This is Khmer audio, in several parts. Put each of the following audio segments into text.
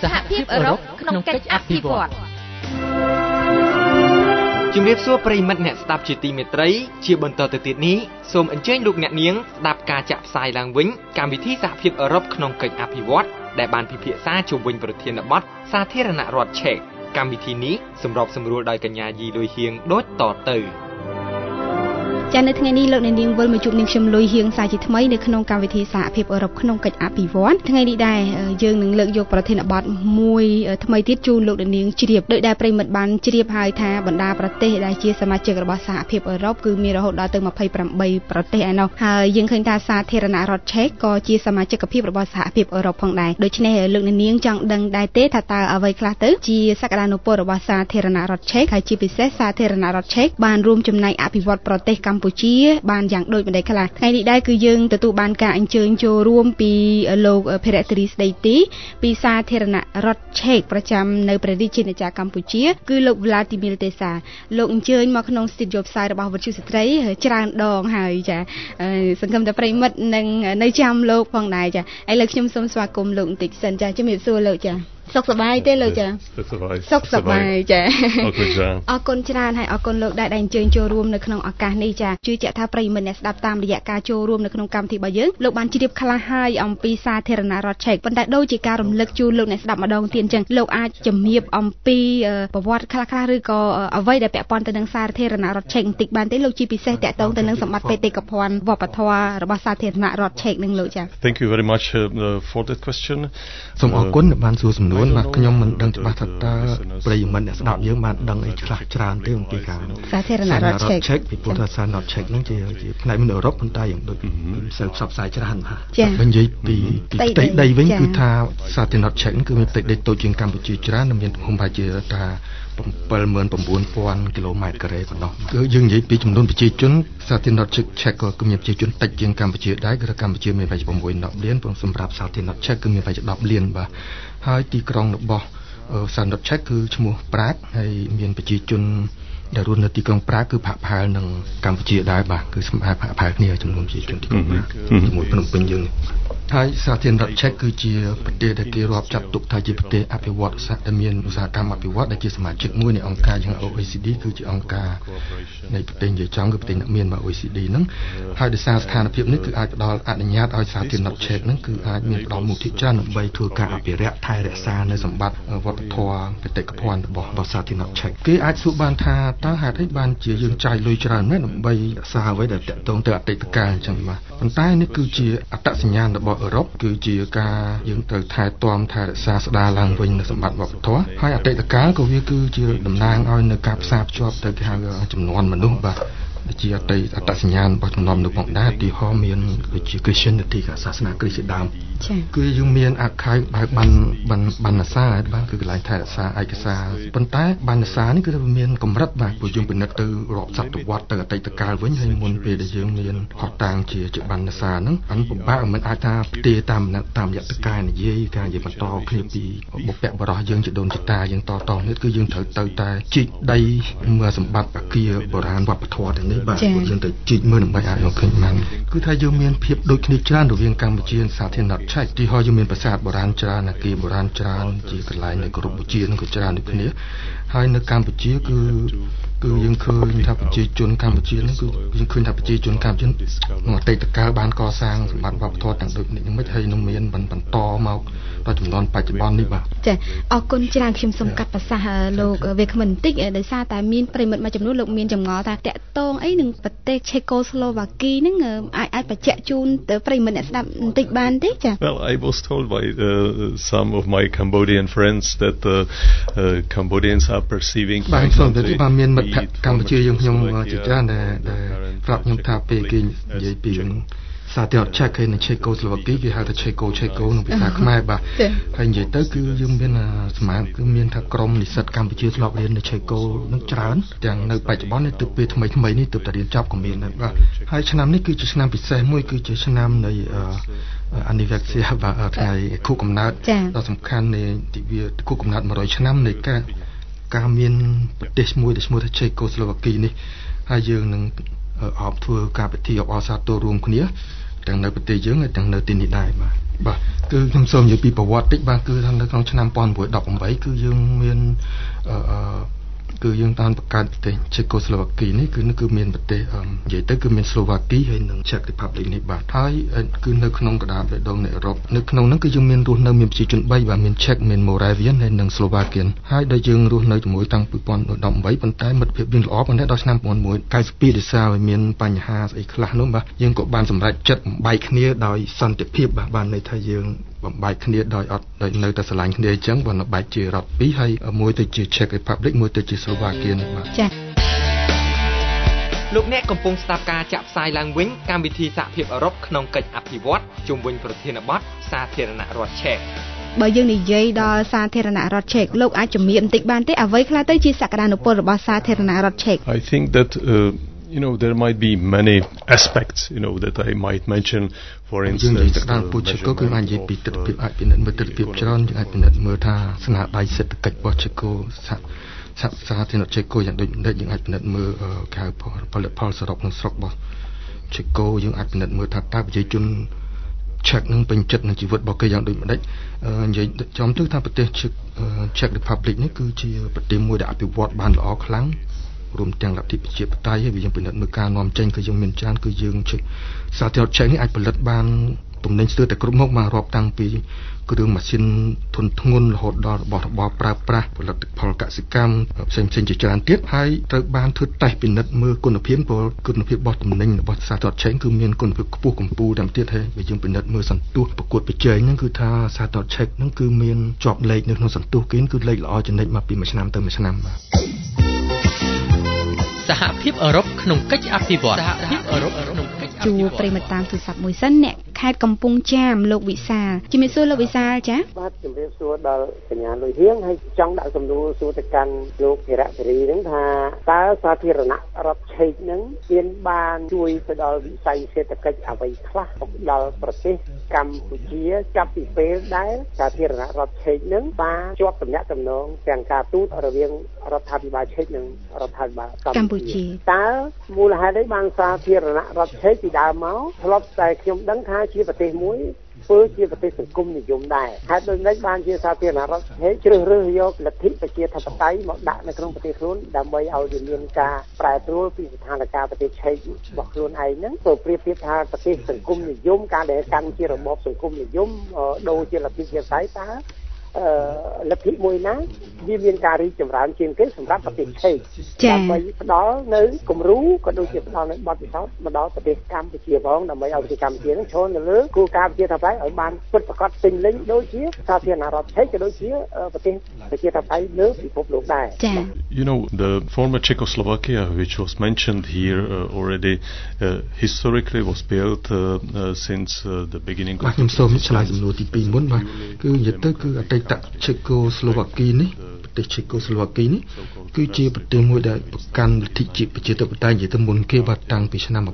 សហភាពអឺរ៉ុបក្នុងកិច្ចអភិវឌ្ឍជំរាបសួរប្រិយមិត្តអ្នកស្ដាប់ជាទីមេត្រីជាបន្តទៅទៀតនេះសូមអញ្ជើញលោកអ្នកនាងស្ដាប់ការចាក់ផ្សាយឡើងវិញកម្មវិធីសហភាពអឺរ៉ុបក្នុងកិច្ចអភិវឌ្ឍដែលបានពិភាក្សាជុំវិញប្រធានបទសាធារណរដ្ឋឆេកកម្មវិធីនេះសម្របសម្រួលដោយកញ្ញាយីលុយហៀងដូចតទៅចានៅថ្ងៃនេះលោកអ្នកនាងវិលមកជួបនាងខ្ញុំលុយហៀងសាជាថ្មីនៅក្នុងកម្មវិធីសហភាពអឺរ៉ុបក្នុងកិច្ចអភិវឌ្ឍថ្ងៃនេះដែរយើងនឹងលើកយកប្រធានបទមួយថ្មីទៀតជូនលោកអ្នកនាងជ្រាបដោយដែលប្រិមិត្តបានជ្រាបហើយថាបណ្ដាប្រទេសដែលជាសមាជិករបស់សហភាពអឺរ៉ុបគឺមានរហូតដល់ទៅ28ប្រទេសឯណោះហើយយើងឃើញថាសាធារណរដ្ឋឆេកក៏ជាសមាជិកភាពរបស់សហភាពអឺរ៉ុបផងដែរដូច្នេះលោកអ្នកនាងចង់ដឹងដែរទេថាតើអ្វីខ្លះទៅជាសក្តានុពលរបស់សាធារណរដ្ឋឆេកហើយជាពិសេសសាធារណរដ្ឋឆេកបានរួមចំណែកអភិវឌ្ឍប្រទេសកម្ពុជាបានយ៉ាងដូចម្ដេចខ្លះថ្ងៃនេះដែរគឺយើងទទួលបានការអញ្ជើញចូលរួមពីលោកភិរៈធារីស្ដីទីពីសាធារណរដ្ឋឆេកប្រចាំនៅព្រះរាជាណាចក្រកម្ពុជាគឺលោក Vladimir Tesa លោកអញ្ជើញមកក្នុងស្ទូឌីយោផ្សាយរបស់វិទ្យុស្ត្រីច្រើនដងហើយចាសង្ឃឹមថាប្រិមិត្តនឹងនៅចាំលោកផងដែរចាឥឡូវខ្ញុំសូមស្វាគមន៍លោកបន្តិចសិនចាជំរាបសួរលោកចាសុខសប្បាយទេលោកចាសុខសប្បាយចាអរគុណច្រើនហើយអរគុណលោកដែលអញ្ជើញចូលរួមនៅក្នុងឱកាសនេះចាជឿជាក់ថាប្រិយមិត្តអ្នកស្ដាប់តាមរយៈការចូលរួមនៅក្នុងកម្មវិធីរបស់យើងលោកបានជ្រាបខ្លះហើយអំពីសាធារណរដ្ឋឆេកប៉ុន្តែដូចជាការរំលឹកជូនលោកអ្នកស្ដាប់ម្ដងទៀតអញ្ចឹងលោកអាចជំរាបអំពីប្រវត្តិខ្លះឬក៏អ្វីដែលពាក់ព័ន្ធទៅនឹងសាធារណរដ្ឋឆេកបន្តិចបានទេលោកជាពិសេសតាក់ទងទៅនឹងសម្បត្តិបេតិកភណ្ឌវប្បធម៌របស់សាធារណរដ្ឋឆេកនឹងលោកចា Thank you very much for that question សូមអរគុណដែលបានសួរសំណួរបាទខ្ញុំមិនដឹងច្បាស់ថាតើប្រិយមិត្តអ្នកស្ដាប់យើងបានដឹងអីខ្លះច្រើនទេអំពីការសាធារណរដ្ឋឆេកពីព្រោះថាសាធារណរដ្ឋឆេកហ្នឹងជាផ្នែកមួយនៅអឺរ៉ុបប៉ុន្តែយ៉ាងដូចមិនសូវផ្សព្វផ្សាយច្រើនបាទបើនិយាយពីផ្ទៃដីវិញគឺថាសាធារណរដ្ឋឆេកហ្នឹងគឺមានផ្ទៃដីតូចជាងកម្ពុជាច្រើននិងមានទំហំប្រហែលជាថា79000 គីឡូម៉ែត្រការ៉េប៉ុណ្ណោះគឺយើងនិយាយពីចំនួនប្រជាជនសាធារណរដ្ឋឆេកក៏មានប្រជាជនតិចជាងកម្ពុជាដែរគឺថាកម្ពុជាមានប្រហែលជា6-10លានប៉ុន្តែសម្រាប់សាធារណរដ្ឋឆេកគឺមានប្រហែលជា10លានបាទហើយទីក្រុងរបស់សាធារណរដ្ឋឆេកគឺឈ្មោះប្រាកហើយមានប្រជាជនដែលរស់នៅទីក្រុងប្រាកគឺប្រហែលនឹងកម្ពុជាដែរបាទគឺស្មើប្រហែលគ្នាចំនួនប្រជាជនទីក្រុងប្រាកជាមួយភ្នំពេញយើងហើយសាធារណរដ្ឋឆេកគឺជាប្រទេសដែលគេរាប់ចាត់ទុកថាជាប្រទេសអភិវឌ្ឍដែលមានឧស្សាហកម្មអភិវឌ្ឍដែលជាសមាជិកមួយនៃអង្គការយ៉ាង OECD គឺជាអង្គការនៃប្រទេសនិយាយចំគឺប្រទេសអ្នកមាន OECD ហ្នឹងហើយដោយសារស្ថានភាពនេះគឺអាចផ្ដល់អនុញ្ញាតឲ្យសាធារណរដ្ឋឆេកហ្នឹងគឺអាចមានផ្ដល់មុខវិជ្ជាដើម្បីធ្វើការអភិរក្សថែរក្សានៅសម្បត្តិវប្បធម៌បេតិកភណ្ឌរបស់សាធារណរដ្ឋឆេកគេអាចសួរបានថាតើហេតុអីបានជាយើងចាយលុយច្រើនណាស់ដើម្បីរក្សាអ្វីដែលតាក់ទងទៅអតីតកាលអញ្ចឹងបាទប៉ុន្តែនេះគឺជាអត្តសញ្ញាណរបស់អឺរ៉ុបគឺជាការយើងត្រូវថែទាំថែរក្សាស្ដារឡើងវិញនៅសម្បត្តិវប្បធម៌ហើយអតីតកាលក៏វាគឺជាតំណាងឲ្យនៅការផ្សារភ្ជាប់ទៅគេហៅចំនួនមនុស្សបាទជាអត្តសញ្ញាណរបស់ចំនួនមនុស្សផងដែរទីហោមានដូចជា Christianity សាសនាគ្រីស្ទជាដើមគឺយើងមានអាខ័យបែបបណ្ណសារបាទគឺកន្លែងថែរក្សាឯកសារប៉ុន្តែបណ្ណសារនេះគឺវាមានកម្រិតបាទព្រោះយើងពិនិត្យទៅរាប់សតវត្សទៅអតីតកាលវិញហើយមុនពេលដែលយើងមានផុសតាងជាបណ្ណសារហ្នឹងអានពិបាកមិនអាចថាផ្ទេរតាមរយៈការនិយាយបន្តគ្នាពីបុព្វបុរសយើងជាដូនជាតាយើងតនេះគឺយើងត្រូវទៅតែជីកដីមើលសម្បត្តិអាគារបុរាណវប្បធម៌ទាំងនេះបាទយើងទៅជីកមើលដើម្បីអាចរកឃើញបានគឺថាយើងមានភាពដូចគ្នាច្រើនរវាងកម្ពុជានិងសាធារណរដ្ឋឆេកទីហោយើងមានប្រាសាទបុរាណច្រើនអាគារបុរាណច្រើនជាកន្លែងនៃគោរពបូជានឹងក៏ច្រើនដូចគ្នាហើយនៅកម្ពុជាគឺយើងឃើញថាប្រជាជនកម្ពុជានឹងគឺយើងឃើញថាប្រជាជនកម្ពុជាក្នុងអតីតកាលបានកសាងសម្បត្តិវប្បធម៌ទាំងដូចនេះមិនហើយនឹងមានបន្តមកដល់ចំនួនបច្ចុប្បន្ននេះបាទចាអរគុណច្រើនខ្ញុំសូមកាត់ប្រសាសន៍លោកវាគ្មិនបន្តិចដោយសារតែមានប្រិមិត្តមួយចំនួនលោកមានចម្ងល់ថាតាក់ទងអីនឹងប្រទេសឆេកូស្លូវ៉ាគីហ្នឹងអាចបញ្ជាក់ជូនទៅប្រិមិត្តអ្នកស្ដាប់បន្តិចបានទេចា Well, I was told by some of my Cambodian friends that Cambodians are perceiving បាទសូមទៅបានមានមិត្តភក្តិកម្ពុជាយើងខ្ញុំជាច្រើនដែលប្រាប់ខ្ញុំថាពេលគេនិយាយពីសាធារណរដ្ឋឆេកហើយនៅឆេកូស្លូវ៉ាគីគេហៅថាឆេកូក្នុងភាសាខ្មែរបាទហើយនិយាយទៅគឺយើងមានសមាគមគឺមានថាក្រុមនិស្សិតកម្ពុជាធ្លាប់រៀននៅឆេកូនឹងច្រើនទាំងនៅបច្ចុប្បន្ននេះទើបពេលថ្មីនេះទើបតែរៀនចប់ក៏មានដែរបាទហើយឆ្នាំនេះគឺជាឆ្នាំពិសេសមួយគឺជាឆ្នាំនៃ anniversary បាទថ្ងៃខួបកំណើតដ៏សំខាន់នៃទិវាខួបកំណើត100ឆ្នាំនៃការមានប្រទេសមួយដែលឈ្មោះថាឆេកូស្លូវ៉ាគីនេះហើយយើងនឹងអបធ្វើការពិធីអបអរសាទររួមគ្នាទាំងនៅប្រទេសយើងហើយទាំងនៅទីនេះដែរបាទបាទគឺខ្ញុំសូមនិយាយពីប្រវត្តិតិចបាទគឺនៅក្នុងឆ្នាំ1918គឺយើងមានគឺយើងបានបង្កើតប្រទេសជេកូស្លូវ៉ាគីនេះគឺមានប្រទេសនិយាយទៅគឺមានស្លូវ៉ាគីហើយនិង Czech Republic នេះបាទហើយគឺនៅក្នុងកណ្ដាលបេះដូងនៃអឺរ៉ុបនៅក្នុងហ្នឹងគឺយើងមានរស់នៅមានប្រជាជន3បាទមាន Czech មាន Moravian ហើយនិង Slovakian ហើយដែលយើងរស់នៅជាមួយតាំងពី2018ប៉ុន្តែមិត្តភាពយើងល្អប៉ុន្តែដល់ឆ្នាំ1992ដោយសារមានបញ្ហាស្អីខ្លះនោះបាទយើងក៏បានសម្រេចចិត្តបំបែកគ្នាដោយសន្តិភាពបាទន័យថាយើងបំបែកគ្នាដោយអត់ដោយនៅតែស្រឡាញ់គ្នាអញ្ចឹងបើបែកជារដ្ឋពីរហើយមួយទៅជា Czech Republic មួយទៅជា Slovakia នេះបាទចា៎លោកអ្នកកំពុងស្ដាប់ការចាក់ផ្សាយឡើងវិញកម្មវិធីសហភាពអឺរ៉ុបក្នុងកិច្ចអភិវឌ្ឍជុំវិញប្រធានបទសាធារណរដ្ឋឆេកបើយើងនិយាយដល់សាធារណរដ្ឋឆេកលោកអាចជំរាបបន្តិចបានទេអ្វីខ្លះទៅជាសក្តានុពលរបស់សាធារណរដ្ឋឆេក I think that there might be many aspects that I might mention for instance យើងនិយាយទៅដល់ពូជកូគឺអាចនិយាយពីទស្សនវិជ្ជាអាចពិនិត្យមើលទស្សនវិជ្ជាច្រើនយើងអាចពិនិត្យមើលថាស្នាដៃសេដ្ឋកិច្ចរបស់ជេកូសាធារណរដ្ឋជេកូយ៉ាងដូចម្ដេចយើងអាចពិនិត្យមើលគេហៅផលិតផលសរុបក្នុងស្រុករបស់ជេកូយើងអាចពិនិត្យមើលថាតើប្រជាជនឆែកនឹងពេញចិត្តនឹងជីវិតរបស់គេយ៉ាងដូចម្ដេចនិយាយចំទៅថាប្រទេសCzech Republic នេះគឺជាប្រទេសមួយដែលអភិវឌ្ឍបានល្អខ្លាំងរួមទាំងលទ្ធិប្រជាធិបតេយ្យហើយយើងពិនិត្យមើលការនាំចេញគឺយើងមានច្រើនគឺយើងសាធារណរដ្ឋឆែកនេះអាចផលិតបានទំនិញស្ទើរតែគ្រប់មុខបានរាប់តាំងពីគ្រឿងម៉ាស៊ីនធុនធ្ងន់រហូតដល់របស់របរប្រើប្រាស់ផលិតផលកសិកម្មផ្សេងជាច្រើនទៀតហើយត្រូវបានធ្វើតេស្តពិនិត្យមើលគុណភាពរបស់ទំនិញរបស់សាធារណរដ្ឋឆែកគឺមានគុណភាពខ្ពស់កម្ពុជាតាមទៀតហើយបើយើងពិនិត្យមើលសន្ទុះប្រកួតប្រជែងហ្នឹងគឺថាសាធារណរដ្ឋឆែកហ្នឹងគឺមានជាប់លេខនៅក្នុងសន្ទុះគេគឺលេខល្អជានិច្ចមកពីមួយឆ្នាំទៅមួយឆ្នាំបាទសហភាពអឺរ៉ុបក្នុងកិច្ចអភិវឌ្ឍសហភាពអឺរ៉ុបក្នុងកិច្ចជួប្រិមត្តតាមទូរស័ព្ទមួយសិនអ្នកខេត្តកំពង់ចាមលោកវិសាលជំរាបសួរលោកវិសាលចាបាទជំរាបសួរដល់កញ្ញាលុយហៀងហើយចង់ដាក់សំណួរសួរទៅកាន់លោកភិរៈសេរីហ្នឹងថាតើសាធារណរដ្ឋឆេកហ្នឹងមានបានជួយទៅដល់វិស័យសេដ្ឋកិច្ចអ្វីខ្លះដល់ប្រទេសកម្ពុជាចាប់ពីពេលដែលសាធារណរដ្ឋឆេកហ្នឹងបានជាប់ទំនាក់ទំនងទាំងការទូតរវាងរដ្ឋាភិបាលឆេកនិងរដ្ឋាភិបាលកម្ពុជាតើមូលហេតុអីបានសាធារណរដ្ឋឆេកពីដើមមកធ្លាប់តែខ្ញុំដឹងថាជាប្រទេសមួយធ្វើជាប្រទេសសង្គមនិយមដែរហេតុដូច្នេះបានជាសាធារណរដ្ឋឆេកជ្រើសរើសយកលទ្ធិប្រជាធិបតេយ្យមកដាក់នៅក្នុងប្រទេសខ្លួនដើម្បីឲ្យវាមានការប្រែប្រួលពីស្ថានភាពប្រទេសឆេករបស់ខ្លួនឯងហ្នឹងទៅប្រៀបធៀបថាប្រទេសសង្គមនិយមការដែលកាន់ជារបបសង្គមនិយមដូរជាលទ្ធិប្រជាធិបតេយ្យតើលទ្ធិមួយណាវាមានការរីកចម្រើនជាងគេសម្រាប់ប្រទេសឆេកដើម្បីផ្ដល់នៅគំរូក៏ដូចជាផ្ដល់នៅបទពិសោធន៍មកដល់ប្រទេសកម្ពុជាផងដើម្បីឲ្យប្រទេសកម្ពុជានឹងឈរនៅលើគោលការណ៍ប្រជាធិបតេយ្យឲ្យបានពិតប្រាកដពេញលេញដូចជាសាធារណរដ្ឋឆេកក៏ដូចជាប្រទេសប្រជាធិបតេយ្យលើពិភពលោកដែរចា៎ the former Czechoslovakia which was mentioned here already historically was built since the beginning of ខ្ញុំសូមឆ្លើយសំណួរទី2មុនបាទគឺនិយាយទៅគឺអតីតជេកូស្លូវ៉ាគីនេះប្រទេសជេកូស្លូវ៉ាគីនេះគឺជាប្រទេសមួយដែលប្រកាន់លទ្ធិប្រជាធិបតេយ្យនិយាយទៅមុនគេបាទតាំងពីឆ្នាំ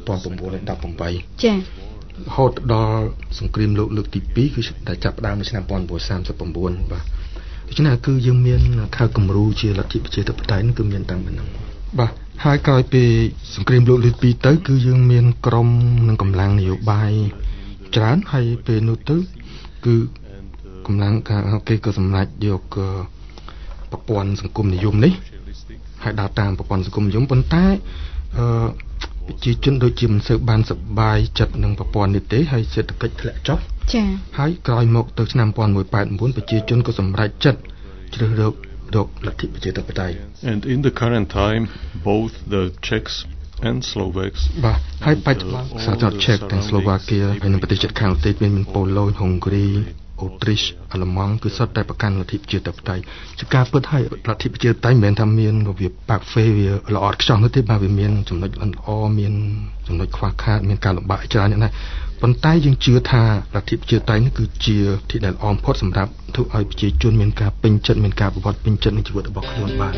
1918 ចា៎រហូតដល់សង្គ្រាមលោកលើកទី2គឺតែចាប់ផ្ដើមនៅឆ្នាំ1939បាទដូច្នេះគឺយើងមានខៅគំរូជាលទ្ធិប្រជាធិបតេយ្យគឺមានតាំងពីហ្នឹងបាទហើយក្រោយពីសង្គ្រាមលោកលើកទី2ទៅគឺយើងមានក្រុមនិងកម្លាំងនយោបាយច្រើនហើយពេលនោះទៅគឺកម្លាំងគេក៏សម្រេចយកប្រព័ន្ធសង្គមនិយមនេះហើយដើរតាមប្រព័ន្ធសង្គមនិយមប៉ុន្តែប្រជាជនដូចជាមិនសូវបានសប្បាយចិត្តនឹងប្រព័ន្ធនេះទេហើយសេដ្ឋកិច្ចធ្លាក់ចុះចា៎ហើយក្រោយមកទៅឆ្នាំ1989ប្រជាជនក៏សម្រេចចិត្តជ្រើសរើសរកលទ្ធិប្រជាធិបតេយ្យ And in the current time both the Czechs and Slovaks បាទហើយបច្ចុប្បន្នសាធារណរដ្ឋឆេកទាំងស្លូវ៉ាគីហើយនិងប្រទេសជិតខាងទៀតមានប៉ូឡូញហុងគ្រីអូទ្រីសអាល្លឺម៉ង់គឺសុទ្ធតែប្រកាន់លទ្ធិប្រជាធិបតេយ្យជាការពិតហើយលទ្ធិប្រជាធិបតេយ្យមិនមែនថាមានវាប៉ាក់ហ្វេវាល្អឥតខ្ចោះនោះទេបាទវាមានចំណុចល្អមានចំណុចខ្វះខាតមានការលំបាកច្រើនណាស់ប៉ុន្តែយើងជឿថាលទ្ធិប្រជាធិបតេយ្យនេះគឺជាទីដែលល្អបំផុតសម្រាប់ធ្វើឲ្យប្រជាជនមានការពេញចិត្តមានការប្រវត្តិពេញចិត្តនឹងជីវិតរបស់ខ្លួនបាទ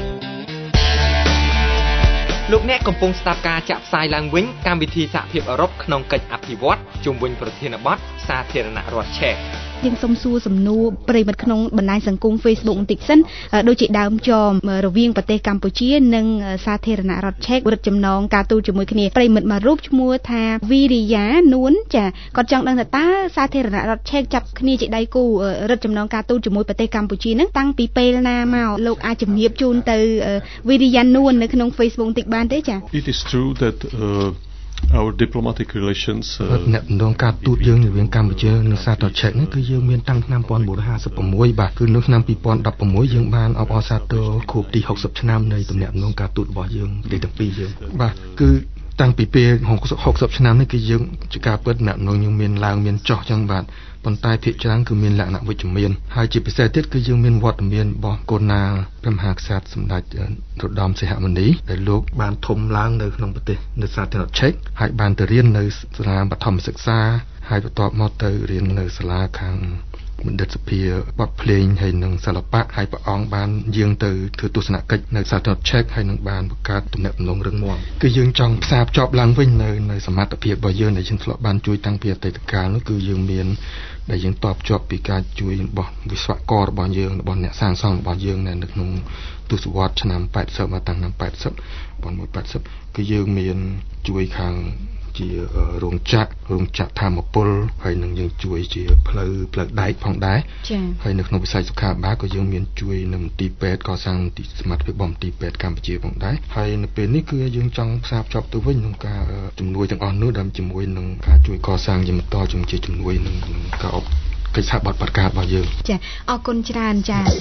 លោកអ្នកកំពុងស្ដាប់ការចាក់ផ្សាយឡើងវិញកម្មវិធីសហភាពអឺរ៉ុបក្នុងកិច្ចអភិវឌ្ឍជុំវិញប្រធានបទសាធារណរដ្ឋឆេកយើងសុំសួរសំណួរប្រិមិត្តក្នុងបណ្ដាញសង្គម Facebook បន្តិចសិនដូចជាដើមចមរវាងប្រទេសកម្ពុជានិងសាធារណរដ្ឋឆែករឹតចំណងការទូតជាមួយគ្នាប្រិមិត្តមួយរូបឈ្មោះថាវីរីយ៉ានួនចាគាត់ចង់ដឹងថាតើសាធារណរដ្ឋឆែកចាប់គ្នាជាដៃគូរឹតចំណងការទូតជាមួយប្រទេសកម្ពុជានឹងតាំងពីពេលណាមកលោកអាចជំរាបជូនទៅវីរីយ៉ានួននៅក្នុង Facebook បន្តិចបានទេចា It is true that our diplomatic relations អ្នកដំណងការទូតយើងរវាងកម្ពុជានិងសាធារណរដ្ឋឆែកនេះគឺយើងមានតាំងឆ្នាំ1956បាទគឺនៅឆ្នាំ2016យើងបានអបអរសាទរខួបទី60ឆ្នាំនៃទំនាក់ទំនងការទូតរបស់យើងទីទាំងពីរយើងបាទគឺតាំងពីពេល60ឆ្នាំនេះគឺយើងជាការពិតអ្នកនងយើងមានឡើងមានចុះចឹងបាទប៉ុន្តែភាគច្រើនគឺមានលក្ខណៈវិជ្ជមានហើយជាពិសេសទៀតគឺយើងមានវត្តមានរបស់កូណាព្រះមហាក្សត្រសម្ដេចនរោត្តមសីហមុនីដែលលោកបានធំឡើងនៅក្នុងប្រទេសនៅសាធារណរដ្ឋឆែកហើយបានទៅរៀននៅសាលាបឋមសិក្សាហើយបន្ទាប់មកទៅរៀននៅសាលាខាងបណ្ឌិតសភាបទភ្លេងហើយនឹងសិល្បៈហើយព្រះអង្គបានយាងទៅធ្វើទស្សនកិច្ចនៅសាធារណរដ្ឋឆែកហើយនឹងបានបង្កើតទំនាក់ទំនងរឹងមាំគឺយើងចង់ផ្សារភ្ជាប់ឡើងវិញនៅសមត្ថភាពរបស់យើងដែលយើងធ្លាប់បានជួយតាំងពីអតីតកាលនោះគឺយើងមានដែលយើងតបជាប់ពីការជួយរបស់វិស្វកររបស់យើងរបស់អ្នកសាងសង់របស់យើងនៅក្នុងទសវត្សរ៍ឆ្នាំ80មកតាំងឆ្នាំ1980គឺយើងមានជួយខាងជារោងចក្រធម្មពលហើយនឹងយើងជួយជាផ្លូវដែកផងដែរចា៎ហើយនៅក្នុងវិស័យសុខាភិបាលក៏យើងមានជួយនៅមន្ទីរពេទ្យកសាងមន្ទីរសមត្ថភាពរបស់មន្ទីរពេទ្យកម្ពុជាផងដែរហើយនៅពេលនេះគឺយើងចង់ផ្សារភ្ជាប់ទៅវិញក្នុងការជំនួយទាំងអស់នោះដើម្បីជាមួយនឹងការជួយកសាងជាបន្តជាជំនួយនឹងការកិច្ចសហប្រតិបត្តិការរបស់យើងចា៎អរគុណច្រើនចា៎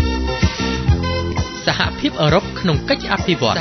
សហភាពអឺរ៉ុបក្នុងកិច្ចអភិវឌ្ឍ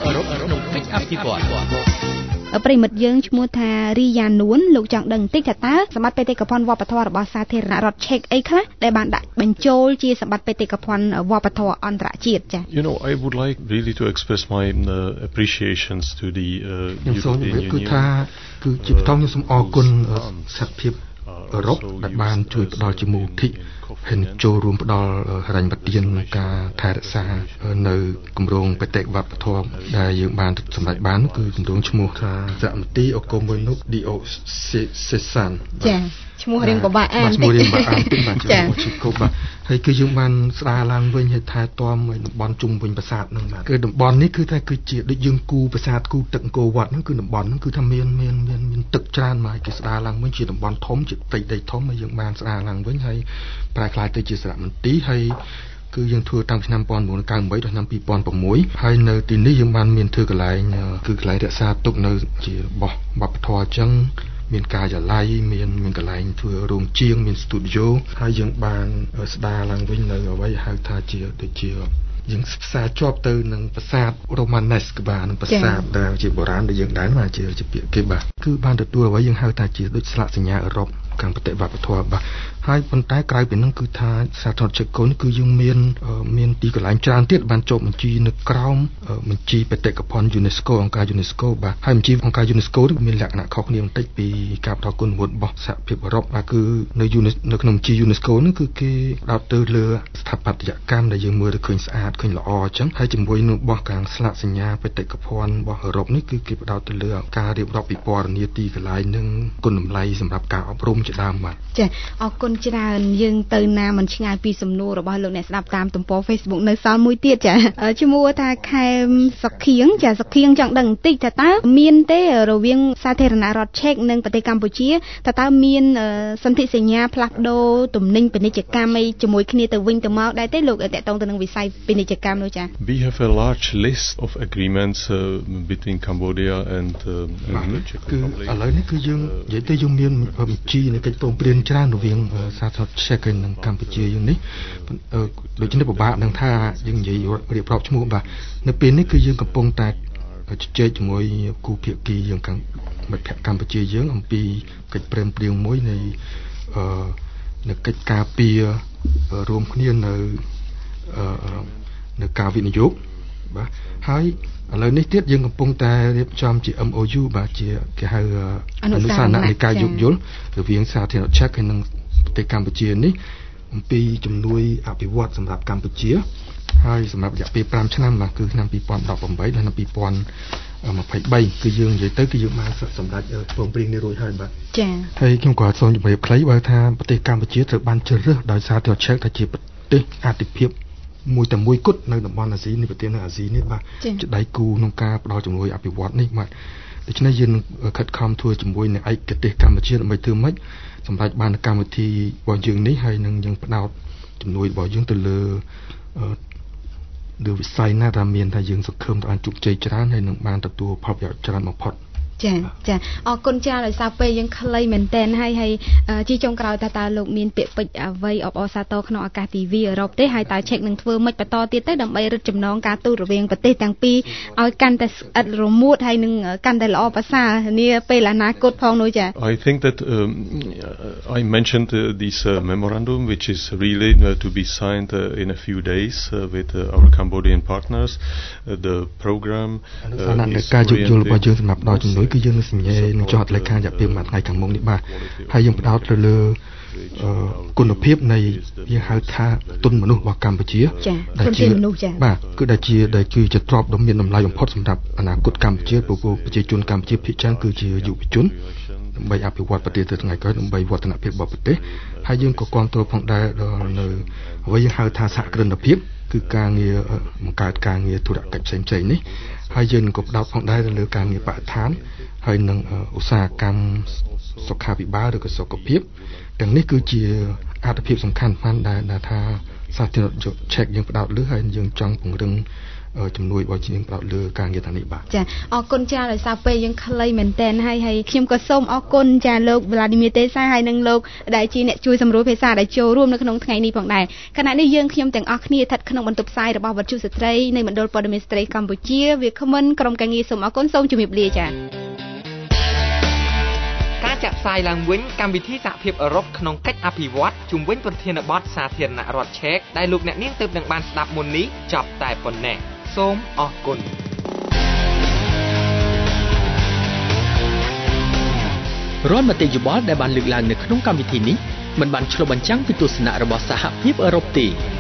ប្រិមិត្តយើងឈ្មោះថារីយ៉ានួនលោកចង់ដឹងបន្តិចថាតើសម្បត្តិបេតិកភណ្ឌវប្បធម៌របស់សាធារណរដ្ឋឆែកអីខ្លះដែលបានដាក់បញ្ចូលជាសម្បត្តិបេតិកភណ្ឌវប្បធម៌អន្តរជាតិចា៎ You know I would like really to express my appreciations to the European Union គឺជាបន្តខ្ញុំសូមអរគុណសហភាពអឺរ៉ុបដែលបានជួយផ្ដល់ជាមូលនិធិហើយចូលរួមផ្ដល់ហិរញ្ញប្បទានក្នុងការថែរក្សានៅគម្រោងបេតិកវប្បធម៌ដែលយើងបានសម្រេចបានគឺគម្រោងឈ្មោះថាសហមន្ទីរអូកូម៉ូនុកឌីអូសេសានចាឈ្មោះរៀងពិបាកអានតិចបាទឈ្មោះកូបាទហើយគឺយើងបានស្ដារឡើងវិញឲ្យថែទាំឲ្យតំបន់ជុំវិញប្រាសាទហ្នឹងបាទគឺតំបន់នេះគឺថាគឺជាដូចយើងគូប្រាសាទគូទឹកអង្គរវត្តហ្នឹងគឺតំបន់ហ្នឹងគឺថាមានទឹកច្រើនមកគេស្ដារឡើងវិញជាតំបន់ធំជាផ្ទៃដីធំហើយយើងបានស្ដារឡើងវិញហើយប្រែក្លាយទៅជាសារមន្ទីរហើយគឺយើងធ្វើតាំងឆ្នាំ1998ដល់ឆ្នាំ2006ហើយនៅទីនេះយើងបានមានធ្វើកន្លែងគឺកន្លែងរក្សាទុកនៅជារបស់វប្បធម៌អញ្ចឹងមានការិយាល័យមានកន្លែងធ្វើរោងជាងមានស្ទូឌីយោហើយយើងបានស្ដារឡើងវិញនៅអ្វីហៅថាជាដូចជាយើងផ្សារជាប់ទៅនឹងប្រាសាទ Romanesque បាទនឹងប្រាសាទដែលជាបុរាណដែលយើងដែរបាទជាពាក្យគេបាទគឺបានទទួលអ្វីយើងហៅថាជាដូចស្លាកសញ្ញាអឺរ៉ុបខាងប្រទេសវប្បធម៌បាទហើយប៉ុន្តែក្រៅពីនោះគឺថាសាធារណរដ្ឋកូនគឺយើងមានទីកន្លែងច្រើនទៀតបានចុះបញ្ជីនៅក្រោមបញ្ជីបេតិកភណ្ឌ UNESCO អង្គការ UNESCO បាទហើយបញ្ជីអង្គការ UNESCO នេះមានលក្ខណៈខុសគ្នាបន្តិចពីការផ្ដល់គុណវុឌ្ឍិរបស់សហភាពអឺរ៉ុបបាទគឺនៅក្នុងបញ្ជី UNESCO នេះគឺគេផ្ដោតទៅលើស្ថាបត្យកម្មដែលយើងមើលទៅឃើញស្អាតឃើញល្អអញ្ចឹងហើយជាមួយនឹងរបស់ខាងស្លាកសញ្ញាបេតិកភណ្ឌរបស់អឺរ៉ុបនេះគឺគេផ្ដោតទៅលើការរៀបរាប់ពិពណ៌នាទីកន្លែងនិងគុណតម្លៃសម្រាប់ការអប់រំជាដើមបាទចាអរគុណច្រើនយើងទៅណាមិនឆ្ងាយពីសំណួររបស់លោកអ្នកស្ដាប់តាមទំព័រ Facebook នៅសល់មួយទៀតចាឈ្មោះថាខែមសុខៀងចាសុខៀងចង់ដឹងបន្តិចថាតើមានទេរវាងសាធារណរដ្ឋឆែកនិងប្រទេសកម្ពុជាតើមានសន្ធិសញ្ញាផ្លាស់ប្ដូរទំនិញពាណិជ្ជកម្មអីជាមួយគ្នាទៅវិញទៅមកដែរទេលោកតកតងទៅនឹងវិស័យពាណិជ្ជកម្មនោះចា We have a large list of agreements between Cambodia and Czech Republic ឥឡូវនេះគឺយើងនិយាយទៅយើងមានបញ្ជីនៃកិច្ចព្រមព្រៀងច្រើនរវាងសាធារណរដ្ឋឆែកនិងកម្ពុជាយើងនេះដូច្នេះពិបាកនឹងថាយើងនិយាយរៀបរាប់ឈ្មោះបាទនៅពេលនេះគឺយើងកំពុងតែជជែកជាមួយគូភាគីយើងខាងមិត្តភក្តិកម្ពុជាយើងអំពីកិច្ចព្រមព្រៀងមួយនៃកិច្ចការពាររួមគ្នានៅការវិនិយោគបាទហើយឥឡូវនេះទៀតយើងកំពុងតែរៀបចំជា MOU បាទជាគេហៅអនុស្សាសនកិច្ចការយោគយល់រវាងសាធារណរដ្ឋឆែកហើយនិងប្រទេសកម្ពុជានេះអំពីជំនួយអភិវឌ្ឍសម្រាប់កម្ពុជាហើយសម្រាប់រយៈពេល5ឆ្នាំបាទគឺឆ្នាំ2018ដល់ឆ្នាំ 23គឺយើងនិយាយទៅគឺយើងបានសម្រាប់ព្រមព្រៀងនេះរួចហើយបាទចា៎ហើយខ្ញុំក៏សូមជម្រាបខ្លីបើថាប្រទេសកម្ពុជាត្រូវបានជ្រើសរើសដោយសារតែឆែកថាជាប្រទេសអាទិភាពមួយតែមួយគត់នៅតំបន់អាស៊ីនេះប្រទេសនៅអាស៊ីនេះបាទជាដៃគូក្នុងការផ្ដល់ជំនួយអភិវឌ្ឍនេះបាទដូច្នេះយើងខិតខំធ្វើជាមួយនឹងឯកទេសកម្ពុជាដើម្បីធ្វើម៉េចសម្រាប់បានកម្មវិធីរបស់យើងនេះហើយនឹងយើងផ្ដោតជំនួយរបស់យើងទៅលើវិស័យណាដែលមានថាយើងសង្ឃឹមថាជោគជ័យច្រើនហើយនឹងបានទទួលផលប្រយោជន៍ច្រើនបំផុតចាចាអរគុណច្រើនដោយសារពេលយើងខ្លីមែនតែនហើយជាចុងក្រោយតើលោកមានពាក្យពេចន៍អ្វីអបអរសាទរក្នុងឱកាសទីវីអឺរ៉ុបទេហើយតើឆែកនឹងធ្វើម៉េចបន្តទៀតទៅដើម្បីរឹតចំណងការទូតរវាងប្រទេសទាំងពីរឲ្យកាន់តែស្អិតរមួតហើយនឹងកាន់តែល្អប្រសើរនាពេលអនាគតផងនោះចា I think that I mentioned this memorandum which is really to be signed in a few days with our Cambodian partners the program ការយោគយល់របស់យើងសម្រាប់ដល់ជំនួយគឺយើងនឹងសញ្ញេនឹងចុះហត្ថលេខារយៈពេលមួយថ្ងៃខាងមុខនេះបាទហើយយើងផ្ដោតទៅលើគុណភាពនៃយើងហៅថាទុនមនុស្សរបស់កម្ពុជាដែលជាមនុស្សចាបាទគឺដែលគឺជាទ្រព្យដ៏មានតម្លៃបំផុតសម្រាប់អនាគតកម្ពុជាព្រោះប្រជាជនកម្ពុជាភាគច្រើនគឺជាយុវជនដើម្បីអភិវឌ្ឍប្រទេសទៅថ្ងៃក្រោយដើម្បីវឌ្ឍនភាពរបស់ប្រទេសហើយយើងក៏គាំទ្រផងដែរដល់នៅអ្វីយើងហៅថាសហគ្រិនភាពគឺការងារបង្កើតការងារធុរកិច្ចផ្សេងៗនេះហើយយើងក៏ផ្ដោតផងដែរទៅលើការងារបរិស្ថានហើយនឹងឧស្សាហកម្មសុខាភិបាលឬក៏សុខភាពទាំងនេះគឺជាអត្ថប្រយោជន៍សំខាន់ដែលថាសាធារណជនឆែកយើងផ្ដោតលើហើយយើងចង់ពង្រឹងជំនួយរបស់យើងផ្ដោតលើការងារទាំងនេះបាទចាអរគុណច្រើនដោយសារពេលយើងខ្លីមែនតែនហើយខ្ញុំក៏សូមអរគុណចាលោក Vladimir Tesa ហើយនិងលោកដែលជាអ្នកជួយសម្រួលភាសាដែលចូលរួមនៅក្នុងថ្ងៃនេះផងដែរខណៈនេះយើងខ្ញុំទាំងអស់គ្នាស្ថិតក្នុងបន្ទប់ផ្សាយរបស់វិទ្យុស្ត្រីនៃមណ្ឌលព័ត៌មានស្ត្រីកម្ពុជាវាគ្មិនក្រុមការងារសូមអរគុណសូមជម្រាបលាចាការចាក់ផ្សាយឡើងវិញកម្មវិធីសហភាពអឺរ៉ុបក្នុងកិច្ចអភិវឌ្ឍជំវិញប្រធានបទសាធារណរដ្ឋឆែកដែលលោកអ្នកនាងទើបនឹងបានស្ដាប់មុននេះចប់តែប៉ុណ្ណេះសូមអរគុណរាល់មតិយោបល់ដែលបានលើកឡើងនៅក្នុងកម្មវិធីនេះមិនបានឆ្លុះបញ្ចាំងពីទស្សនៈរបស់សហភាពអឺរ៉ុបទេ